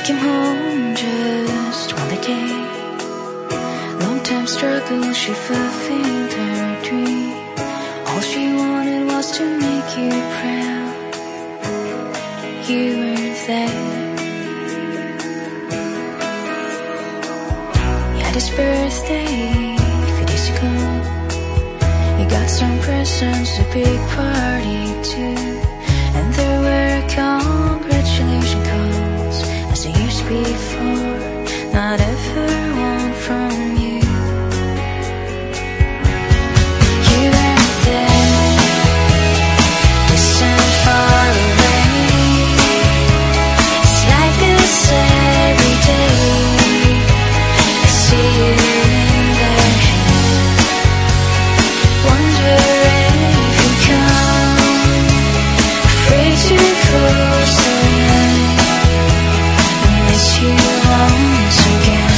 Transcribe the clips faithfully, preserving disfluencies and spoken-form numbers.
came home just one day. Long time struggle, she fulfilled her dream. All she wanted was to make you proud. You weren't there. You had his birthday a few days ago. You got some presents, a big party too. And there were congratulation calls as the years before. Not ever one from you. You weren't there. Distant, far away. It's like this every day. I see you in their hand. Wonder if you come. Afraid to close their eyes. I miss you once again.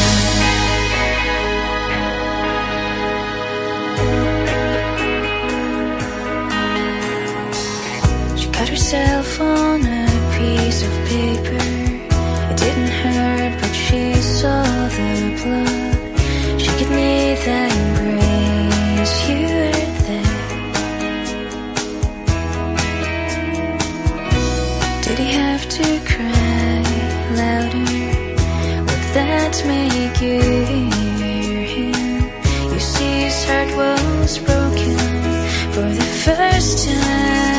She cut herself on a piece of paper. It didn't hurt, but she saw the blood. She could need that embrace. You were there. Did he have to cry louder? Would that make you hear him? You see, his heart was broken for the first time.